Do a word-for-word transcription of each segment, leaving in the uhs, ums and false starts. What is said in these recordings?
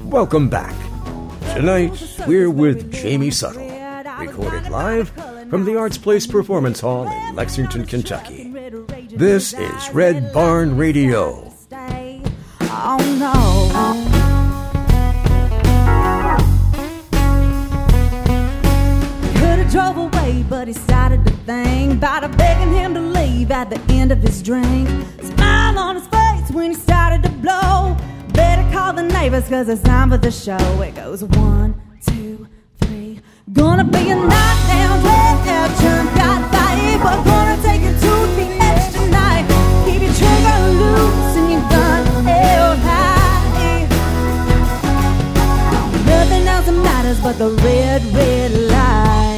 Welcome back. Tonight, we're with Jamie Suttle, recorded live from the Arts Place Performance Hall in Lexington, Kentucky. This is Red Barn Radio. Oh no. Could've drove away, but he started to think about begging him to leave at the end of his drink. Smile on his face when he started to blow. Better call the neighbors, cause it's time for the show. It goes one, two, three. Gonna be a knockdown, red out, jump, got fight. We're gonna take it to the edge tonight. Keep your trigger loose and your gun held high. Nothing else matters but the red, red light.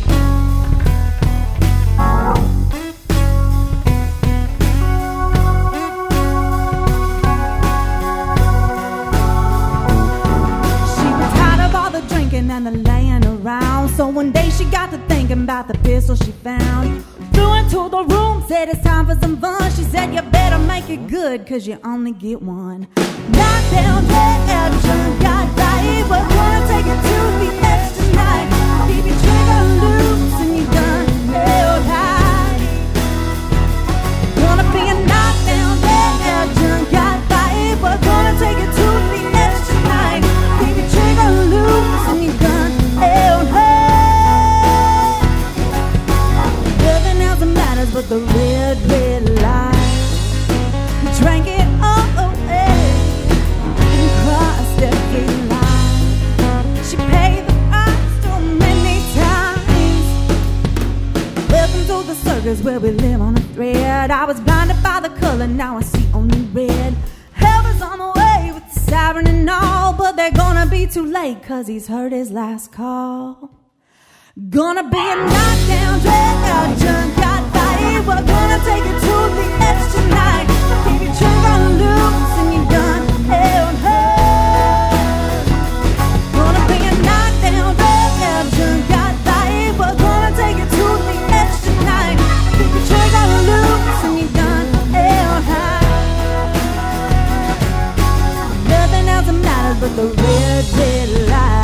And the laying around. So one day she got to thinking about the pistol she found. Flew into the room, said it's time for some fun. She said you better make it good, cause you only get one. Knockdown, red out, jump, got right. We're gonna take it to the edge tonight. Keep your trigger loose and your gun held high. Gonna be a knockdown, red out, jump, got right. We're gonna take it to the edge tonight. Keep your trigger loose and your gun held high. Nothing else matters but the red, red light. You drank it all away and crossed every line. She paid the price so many times. Welcome to the circus where we live on a thread. I was blinded by the color, now I see only red. Help is on the way with the siren and all, but they're gonna be too late, cause he's heard his last call. Gonna be a knockdown, drag out, junk, got fight. We're gonna take it to the edge tonight. Keep your trigger loose and your gun held high. Gonna be a knockdown, drag out, junk, got fight. We're gonna take it to the edge tonight. Keep your trigger loose and your gun held high. Nothing else matters but the red, red light.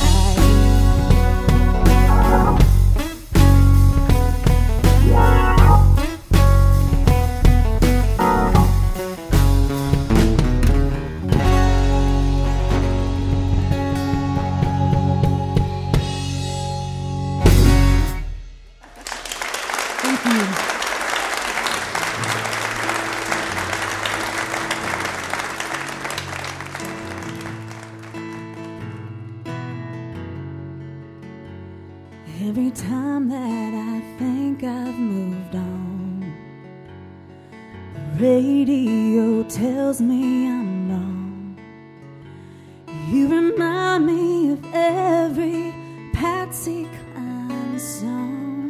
Every time that I think I've moved on, the radio tells me I'm wrong. You remind me of every Patsy Cline song,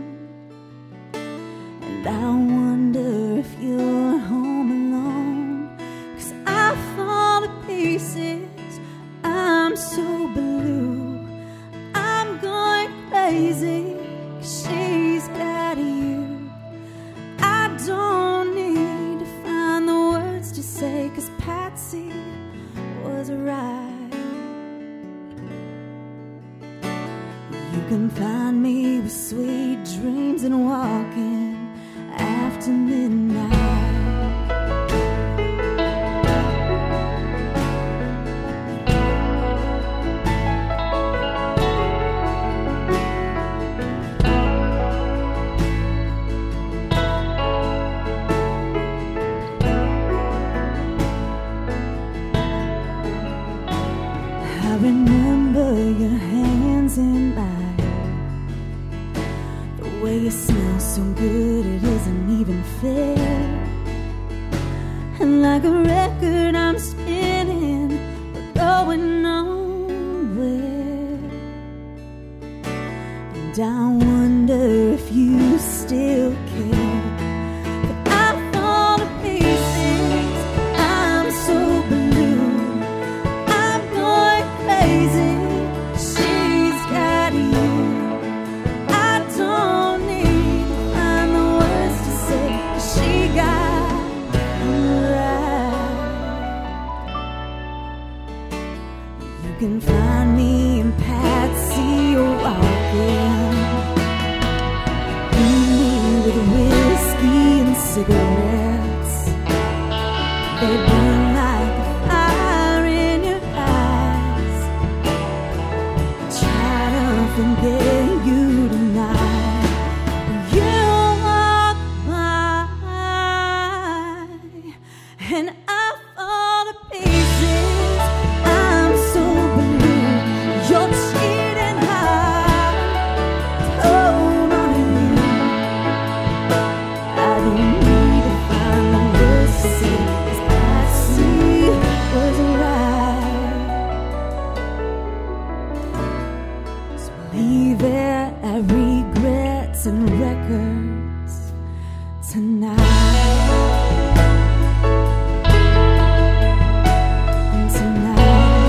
and I wonder if you're home alone, 'cause I fall to pieces, I'm so blue. I'm going crazy, 'cause she's got you. I don't need to find the words to say, 'cause Patsy was right. You can find me with sweet dreams and walking after midnight. I remember your hands in mine, the way you smell so good it isn't even fair. And like a record I'm spinning, but going nowhere. And I wonder if you still care. But I fall to pieces, I'm so blue. I'm going crazy, she's got you. I don't need to find the words to say, 'cause she got me right. can find me in Patsy walking, me with whiskey and cigarettes. They burn like a fire in your eyes. Try to forget you tonight. You walk by and I fall to pieces. I'm so blue. You're cheating hard. Hold on to you. I don't need to find the words to say, 'cause Patsy was right. So leave it at regrets and records tonight. And tonight.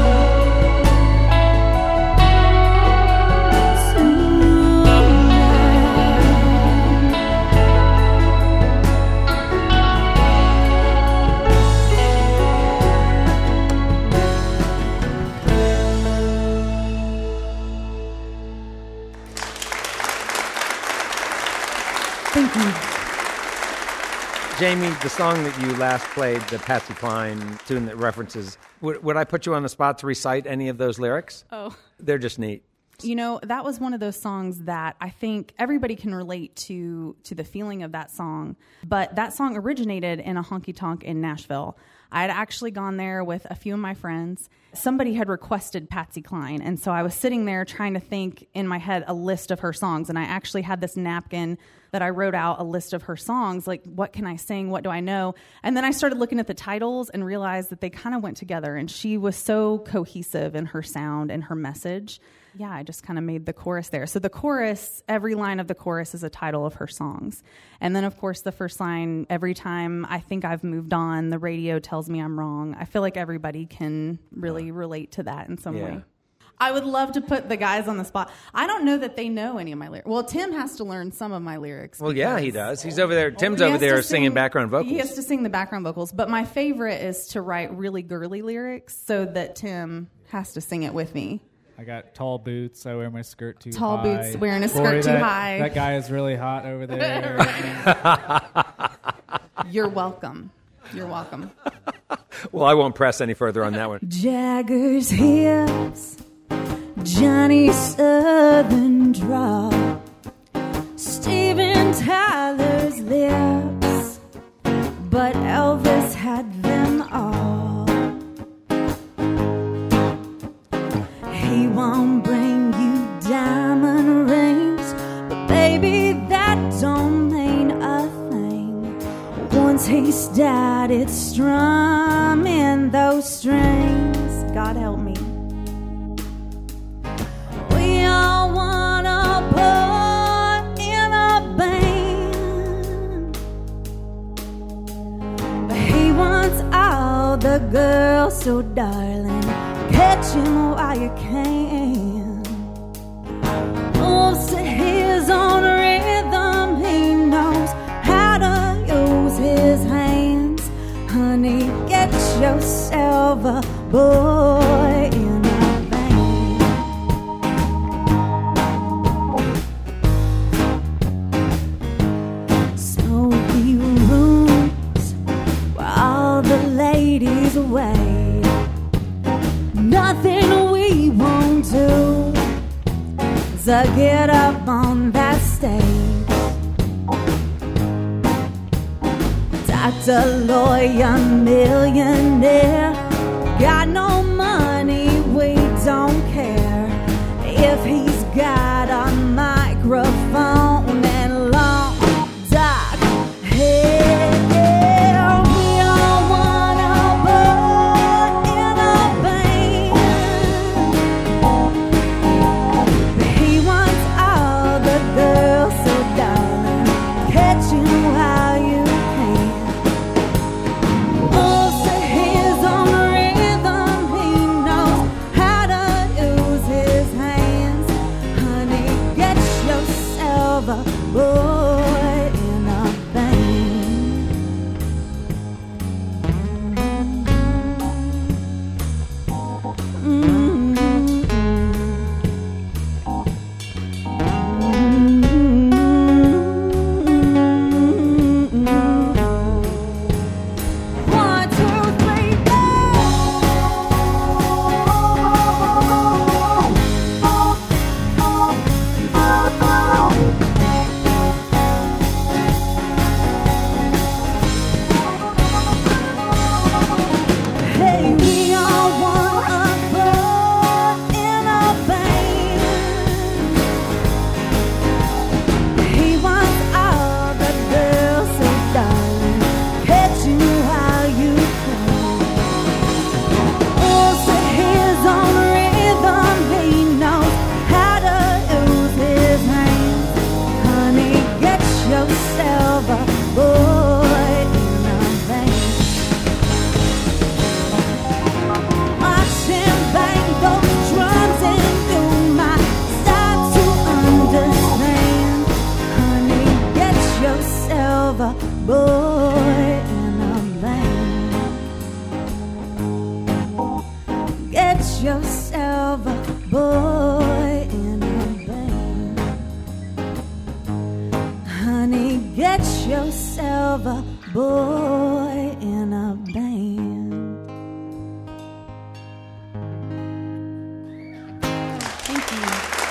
Thank you. Jamie, the song that you last played, the Patsy Cline tune that references, would, would I put you on the spot to recite any of those lyrics? Oh. They're just neat. You know, that was one of those songs that I think everybody can relate to to the feeling of that song. But that song originated in a honky tonk in Nashville. I had actually gone there with a few of my friends. Somebody had requested Patsy Cline, and so I was sitting there trying to think in my head a list of her songs, and I actually had this napkin that I wrote out a list of her songs, like, what can I sing, what do I know? And then I started looking at the titles and realized that they kind of went together, and she was so cohesive in her sound and her message. Yeah, I just kind of made the chorus there. So the chorus, every line of the chorus is a title of her songs. And then, of course, the first line, every time I think I've moved on, the radio tells me I'm wrong. I feel like everybody can really relate to that in some Yeah. way. I would love to put the guys on the spot. I don't know that they know any of my lyrics. Well, Tim has to learn some of my lyrics. Well, yeah, he because- does. He's over there. Tim's He over has to there sing- singing background vocals. He has to sing the background vocals. But my favorite is to write really girly lyrics so that Tim has to sing it with me. I got tall boots. I wear my skirt too Tall high. boots, wearing a skirt Boy, too that, high. That guy is really hot over there. You're welcome. You're welcome. Well, I won't press any further on that one. Jagger's hips, Johnny Southern draw, Steven Tyler's lips, but Elvis had them all. He won't bring you diamond rings, but baby, that don't mean a thing. Once he started strumming those strings, God help me. We all wanna put in a band, but he wants all the girls, so darling, catch him while you can. Moves to his own rhythm, he knows how to use his hands. Honey, get yourself a boy in a band. Smoky rooms where all the ladies wait. Nothing we won't do to get up on that stage. Doctor, lawyer, millionaire, got no money, we don't care. If he's got a microphone and long dark hair, we all wanna put in a band. He wants all the girls, so darling, catch him while you can. Moves to his own rhythm, yourself a boy in a band. Honey, get yourself a boy in a band. Thank you.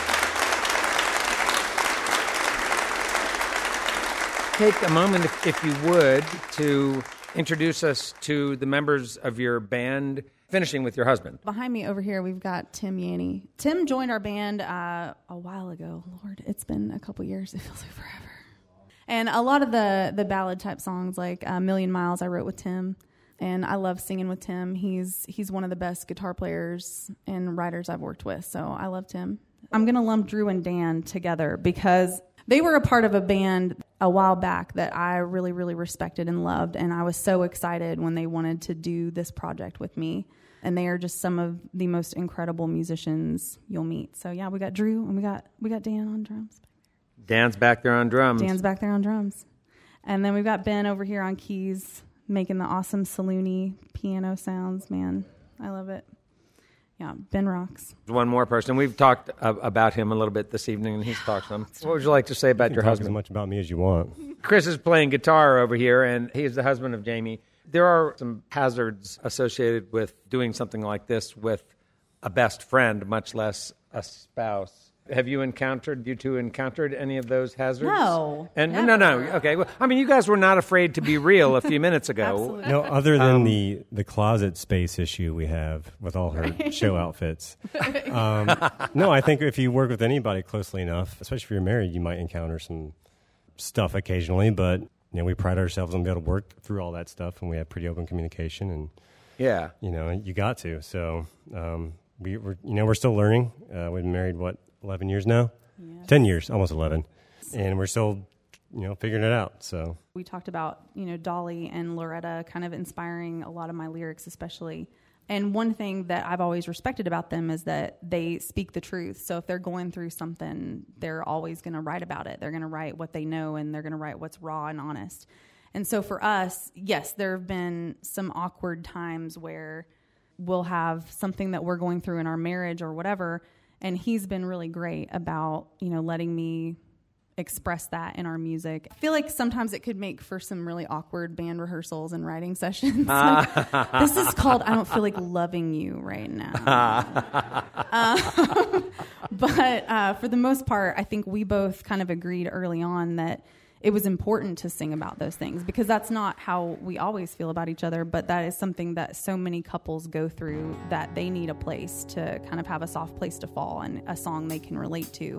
Take a moment, if, if you would, to introduce us to the members of your band, finishing with your husband. Behind me over here, we've got Tim Yanni. Tim joined our band uh, a while ago. Lord, it's been a couple years. It feels like forever. And a lot of the, the ballad type songs, like A Million Miles, I wrote with Tim. And I love singing with Tim. He's he's one of the best guitar players and writers I've worked with, so I love Tim. I'm going to lump Drew and Dan together because they were a part of a band a while back that I really, really respected and loved, and I was so excited when they wanted to do this project with me. And they are just some of the most incredible musicians you'll meet. So yeah, we got Drew and we got we got Dan on drums. Dan's back there on drums. Dan's back there on drums. And then we've got Ben over here on keys, making the awesome saloony piano sounds. Man, I love it. Yeah, Ben rocks. One more person. We've talked uh, about him a little bit this evening, and he's talked some. What would you like to say about You your can talk husband? as much about me as you want. Chris is playing guitar over here, and he is the husband of Jamie. There are some hazards associated with doing something like this with a best friend, much less a spouse. Have you encountered, you two encountered any of those hazards? No, And never. no, no. Okay. Well, I mean, you guys were not afraid to be real a few minutes ago. Absolutely. No, other than Um, the, the closet space issue we have with all her show outfits. Um, no, I think if you work with anybody closely enough, especially if you're married, you might encounter some stuff occasionally. But you know, we pride ourselves on being able to work through all that stuff, and we have pretty open communication. And Yeah. you know, you got to. So um, we were, you know, we're still learning. Uh, we've been married what eleven years now, Yes. ten years, almost eleven, and we're still, you know, figuring it out. So. We talked about, you know, Dolly and Loretta kind of inspiring a lot of my lyrics, especially. And one thing that I've always respected about them is that they speak the truth. So if they're going through something, they're always going to write about it. They're going to write what they know, and they're going to write what's raw and honest. And so for us, yes, there have been some awkward times where we'll have something that we're going through in our marriage or whatever, and he's been really great about, you know, letting me express that in our music. I feel like sometimes it could make for some really awkward band rehearsals and writing sessions. Like, this is called I Don't Feel Like Loving You right now. um, but uh, for the most part, I think we both kind of agreed early on that it was important to sing about those things, because that's not how we always feel about each other, but that is something that so many couples go through, that they need a place to kind of have a soft place to fall and a song they can relate to.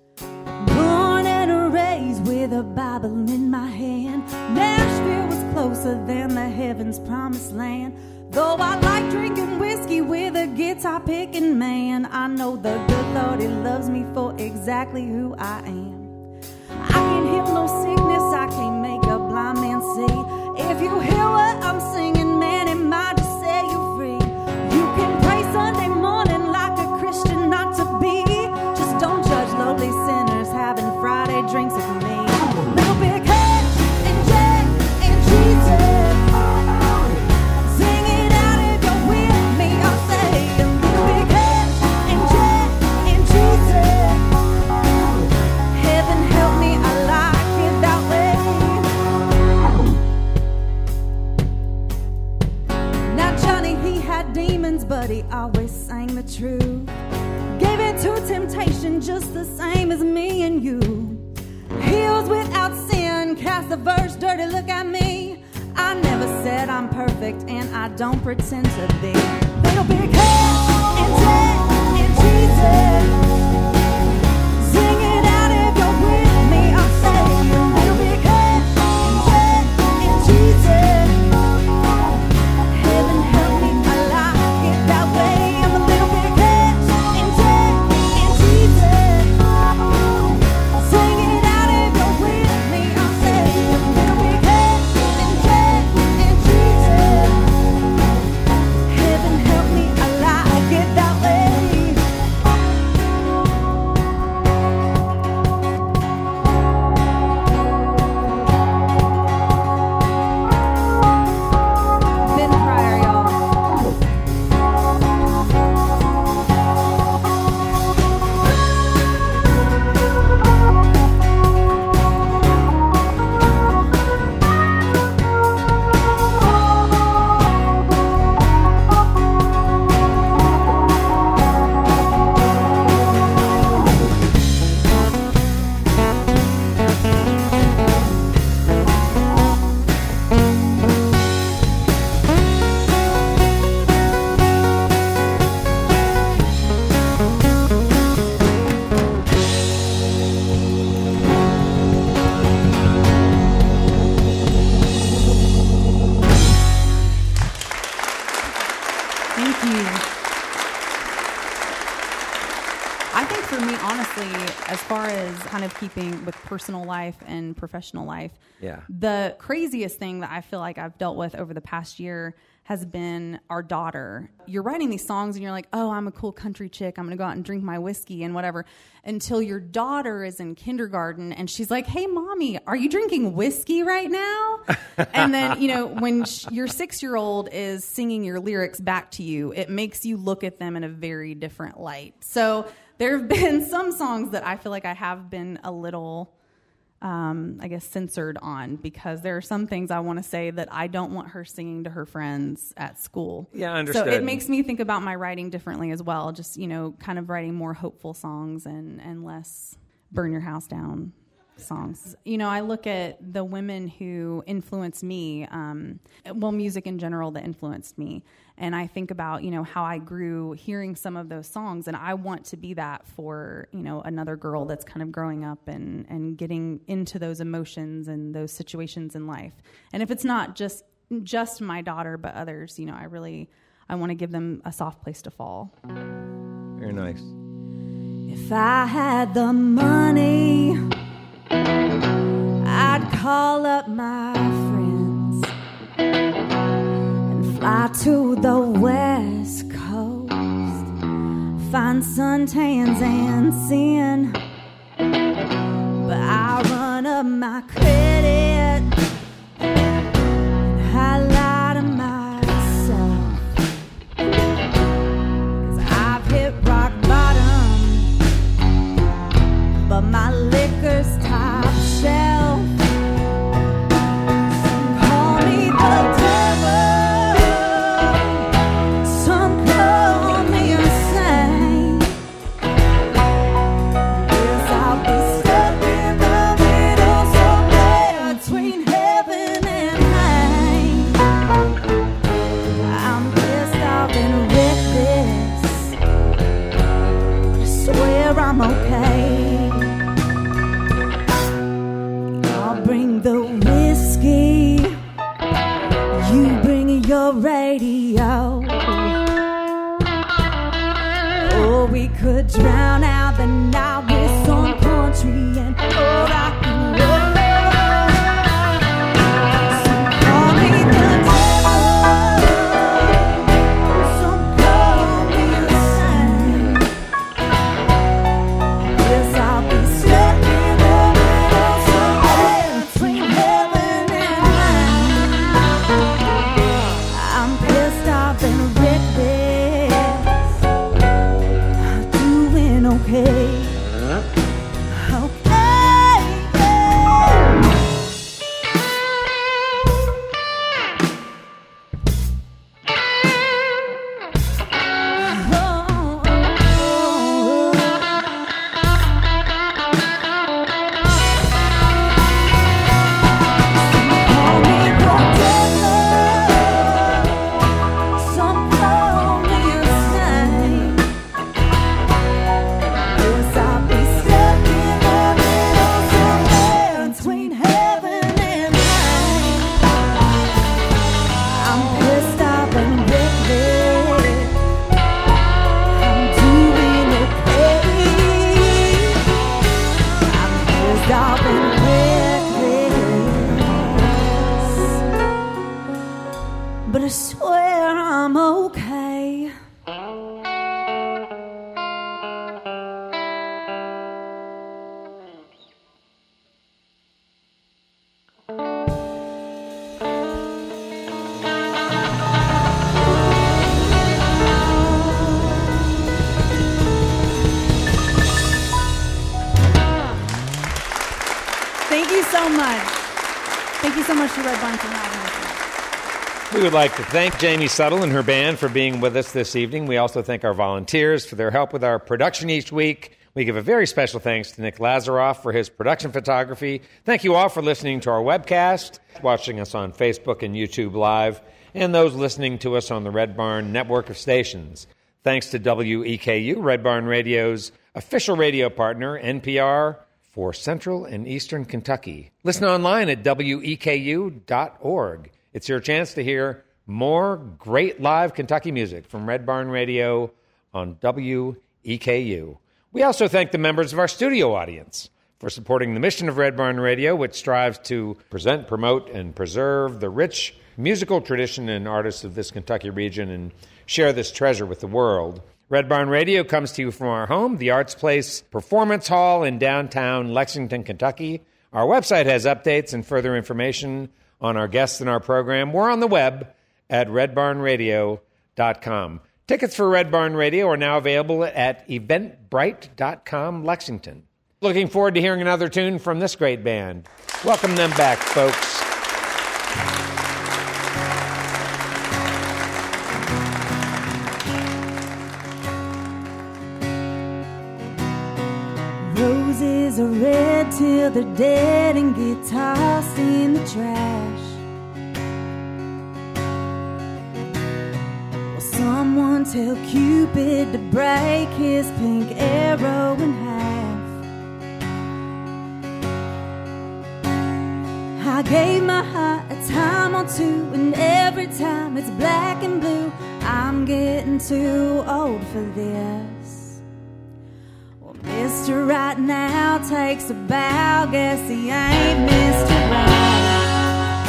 Born and raised with a Bible in my hand, Nashville was closer than the heaven's promised land. Though I like drinking whiskey with a guitar picking man, I know the good Lord, He loves me for exactly who I am. I can't heal no sickness, I can't make a blind man see. If you hear what I'm singing, man, it might just set you free. You can pray Sunday morning like a Christian not to be. Just don't judge lowly sinners having Friday drinks with me. Little big head and Jack and Jesus. Sing it out if you're with me, I'll say. A little big head and Jack and Jesus. Heaven help me, I like it that way. Now Johnny, he had demons, but he always sang the truth. Gave in to temptation just the same as me and you. Heels without sin, cast the verse, dirty look at me. I never said I'm perfect, and I don't pretend to be. Little big head and Jack and Jesus. Sing it out if you're with me, I'll say. Little big head and Jack and Jesus. Heaven help me, I like it that way. I'm a little big head and Jack and Jesus. Sing it out if you're with me, I'll say. Little big head and Jack and Jesus. Heaven help me, I like I think for me, honestly, as far as kind of keeping with personal life and professional life, Yeah. the craziest thing that I feel like I've dealt with over the past year has been our daughter. You're writing these songs and you're like, oh, I'm a cool country chick. I'm going to go out and drink my whiskey and whatever. Until your daughter is in kindergarten and she's like, hey, mommy, are you drinking whiskey right now? And then, you know, when sh- your six-year-old is singing your lyrics back to you, it makes you look at them in a very different light. So there have been some songs that I feel like I have been a little... Um, I guess, censored on, because there are some things I want to say that I don't want her singing to her friends at school. Yeah, understood. So it makes me think about my writing differently as well. Just, you know, kind of writing more hopeful songs and, and less burn your house down songs. You know, I look at the women who influenced me, um, well, music in general that influenced me. And I think about, you know, how I grew hearing some of those songs, and I want to be that for, you know, another girl that's kind of growing up and, and getting into those emotions and those situations in life. And if it's not just just my daughter, but others, you know, I really, I want to give them a soft place to fall. Very nice. If I had the money, I'd call up my friends and fly to the West Coast, find suntans and sin. But I run up my credit and I lie to myself, 'cause I've hit rock bottom, but my liquor's top shelf. Some call me the devil, some call me insane. Guess I'll be stuck in the middle somewhere between heaven and hell. I'm pissed off and reckless, I swear I'm okay. Bring the whiskey, you bring your radio. Or we could drown out the night with some country and old rock and roll. Some call me the devil, some call me insane. Yes, I'll be stuck in the middle somewhere between heaven and hell. I'm pissed off and reckless, doing okay. Okay, yeah. Call me the devil, some call me insane. Guess I'll be stuck in the middle somewhere between heaven and hell. I'm pissed off and reckless, I'm doing okay. I'm pissed off and reckless, but I swear I'm okay. Thank you so much. Thank you so much to Red Barn for having us. We would like to thank Jamie Suttle and her band for being with us this evening. We also thank our volunteers for their help with our production each week. We give a very special thanks to Nick Lazaroff for his production photography. Thank you all for listening to our webcast, watching us on Facebook and YouTube Live, and those listening to us on the Red Barn network of stations. Thanks to W E K U, Red Barn Radio's official radio partner, N P R, for Central and Eastern Kentucky. Listen online at W E K U dot org. It's your chance to hear more great live Kentucky music from Red Barn Radio on W E K U. We also thank the members of our studio audience for supporting the mission of Red Barn Radio, which strives to present, promote, and preserve the rich musical tradition and artists of this Kentucky region and share this treasure with the world. Red Barn Radio comes to you from our home, the Arts Place Performance Hall in downtown Lexington, Kentucky. Our website has updates and further information on our guests and our program. We're on the web at red barn radio dot com. Tickets for Red Barn Radio are now available at eventbrite dot com Lexington. Looking forward to hearing another tune from this great band. Welcome them back, folks. Roses are red till they're dead and get tossed in the trash. Well, someone tell Cupid to break his pink arrow in half. I gave my heart a time or two, and every time it's black and blue. I'm getting too old for this. Well, Mister Right now takes a bow, guess he ain't Mister Right.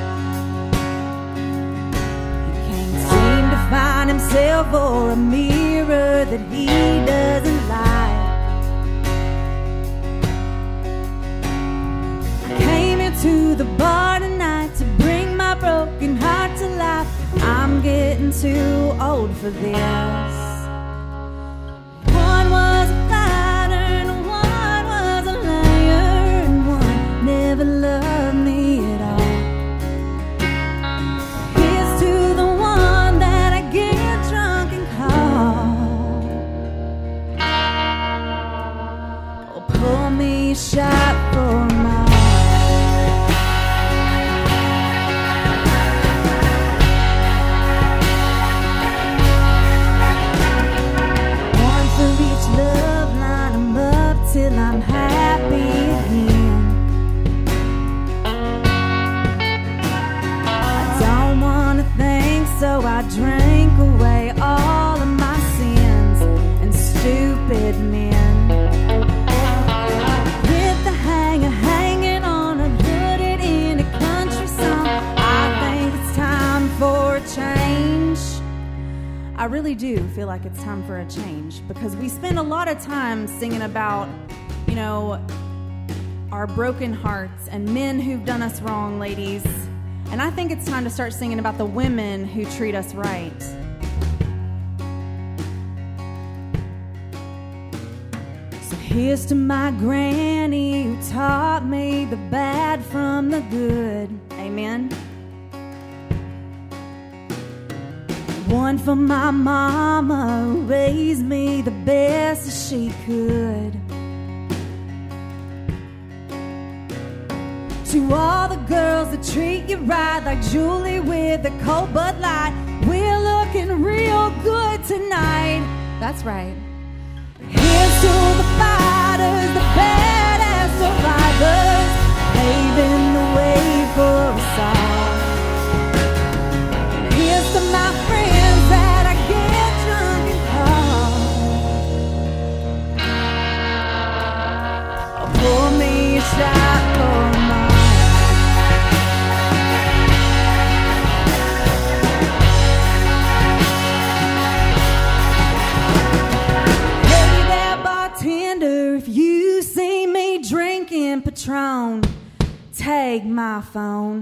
He can't seem to find himself or a mirror that he doesn't like. To the bar tonight to bring my broken heart to life. I'm getting too old for this. One was a fighter and one was a liar, and one never loved me at all. Here's to the one that I get drunk and call. Oh, pour me a shot for my till I'm happy again. I don't wanna think, so I drank away all of my sins and stupid men. With the hanger hanging on, I put it in a country song. I think it's time for a change. I really do feel like it's time for a change, because we spend a lot of time singing about, you know, our broken hearts and men who've done us wrong, ladies. And I think it's time to start singing about the women who treat us right. So here's to my granny who taught me the bad from the good. Amen. One for my mama who raised me the best that she could. To all the girls that treat you right, like Julie with the cold Bud Light. We're looking real good tonight. That's right. Here's to the fighters, the badass survivors, paving the way for us all. And here's to my friends that I get drunk and call. Pour me a shot for my bartender, if you see me drinking Patron, take my phone.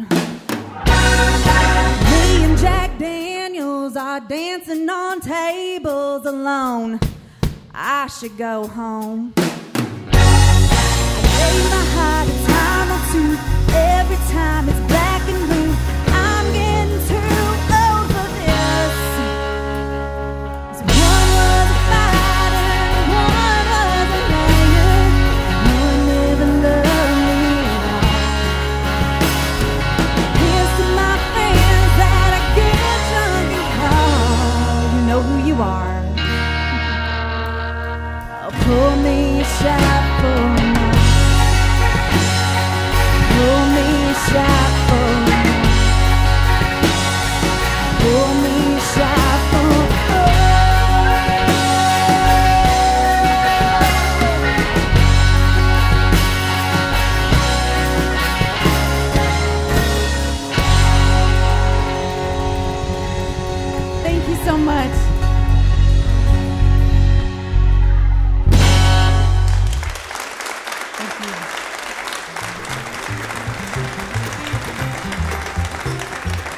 Me and Jack Daniels are dancing on tables alone. I should go home. I gave my heart a time or two. Every time it's black and blue. I'm getting too old for this. So one was a fighter, one was a liar, one never loved me at all. Here's to my friends that I get drunk and call. You know who you are. Oh, pour me a shot for my, pour me a shot for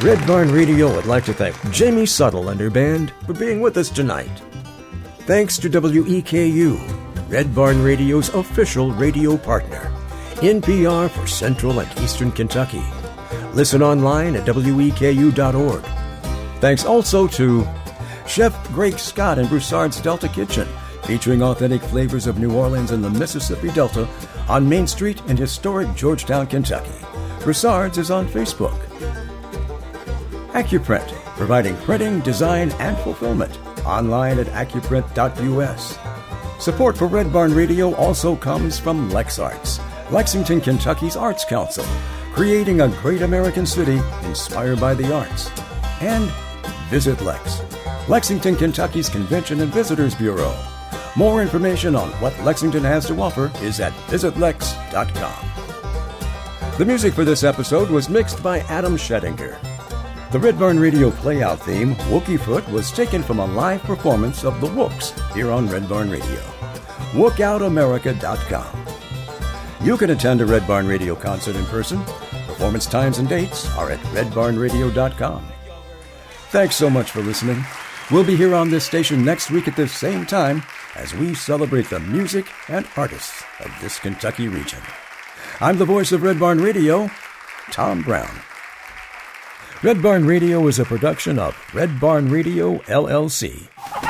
Red Barn Radio would like to thank Jamie Suttle and her band for being with us tonight. Thanks to W E K U, Red Barn Radio's official radio partner. N P R for Central and Eastern Kentucky. Listen online at W E K U dot org. Thanks also to Chef Greg Scott and Broussard's Delta Kitchen, featuring authentic flavors of New Orleans and the Mississippi Delta on Main Street in historic Georgetown, Kentucky. Broussard's is on Facebook. Accuprint, providing printing, design, and fulfillment. Online at accuprint dot U S. Support for Red Barn Radio also comes from LexArts, Lexington, Kentucky's Arts Council, creating a great American city inspired by the arts. And Visit Lex, Lexington, Kentucky's Convention and Visitors Bureau. More information on what Lexington has to offer is at visit lex dot com. The music for this episode was mixed by Adam Schettinger. The Red Barn Radio playout theme, Wookie Foot, was taken from a live performance of the Wooks here on Red Barn Radio. wook out america dot com. You can attend a Red Barn Radio concert in person. Performance times and dates are at red barn radio dot com. Thanks so much for listening. We'll be here on this station next week at this same time as we celebrate the music and artists of this Kentucky region. I'm the voice of Red Barn Radio, Tom Brown. Red Barn Radio is a production of Red Barn Radio, L L C.